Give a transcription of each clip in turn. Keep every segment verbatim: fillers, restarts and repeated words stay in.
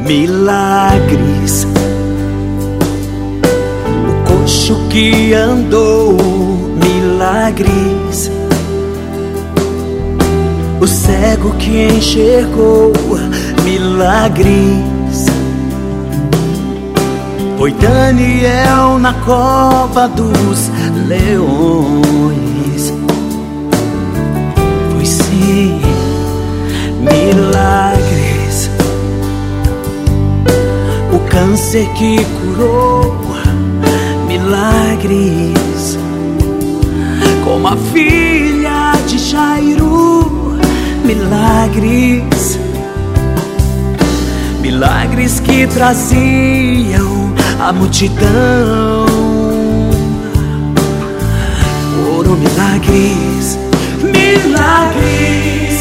milagres. O coxo que andou, milagres. O cego que enxergou, milagres. Foi Daniel na cova dos leões. Foi sim, milagres. O câncer que curou, milagres. Como a filha de Jairo, milagres. Milagres que traziam a multidão. Foram milagres, milagres.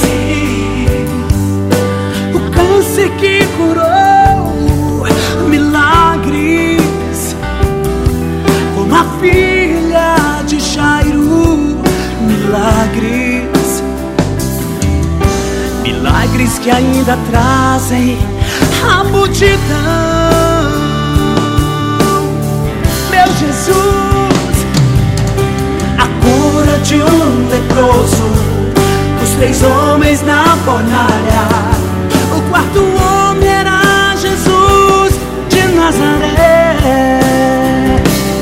O câncer que curou, milagres. Como a filha de Jairo, milagres. Milagres que ainda trazem a multidão. Meu Jesus, a cura de um leproso, os três homens na fornalha. O quarto homem era Jesus de Nazaré.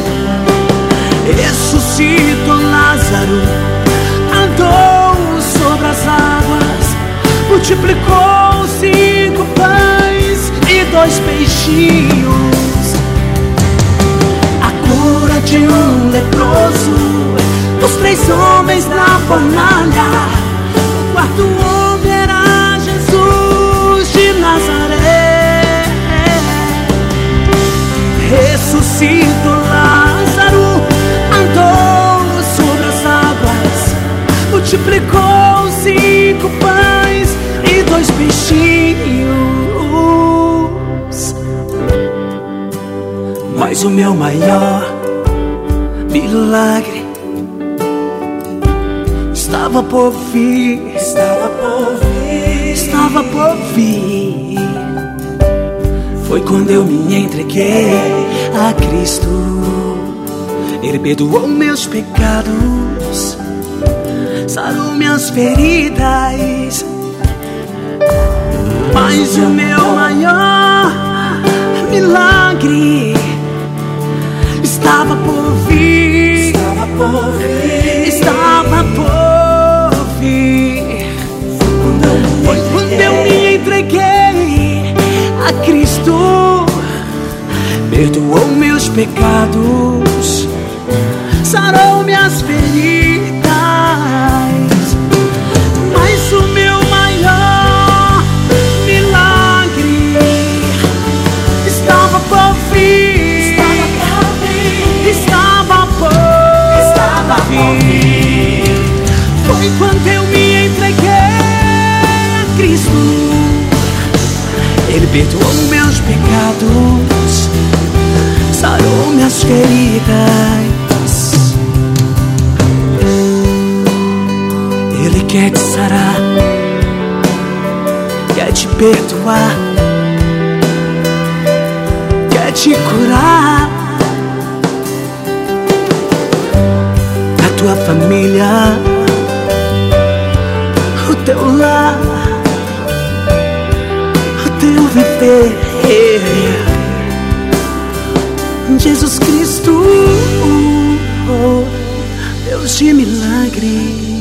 Ressuscitou Lázaro, andou sobre as águas, multiplicou cinco pães e dois peixinhos. A cura de um leproso, os três homens na fornalha. O quarto homem era Jesus de Nazaré. Ressuscitou Lázaro, andou sobre as águas, multiplicou cinco pães e dois peixinhos. Mas o meu maior milagre estava por vir, estava por vir, estava por vir. Foi quando eu me entreguei a Cristo. Ele perdoou meus pecados, sarou minhas feridas. Mas o meu maior milagre estava por vir, estava por vir, estava por vir. Foi quando eu me entreguei a Cristo. Perdoou meus pecados, sarou minhas feridas. Mas o meu maior milagre estava por vir, estava por vir. Foi quando eu me entreguei a Cristo. Ele perdoou meus pecados, sarou minhas feridas. Ele quer te sarar, quer te perdoar, quer te curar. A tua família, o teu lar, o teu viver. Jesus Cristo, oh, Deus de milagre.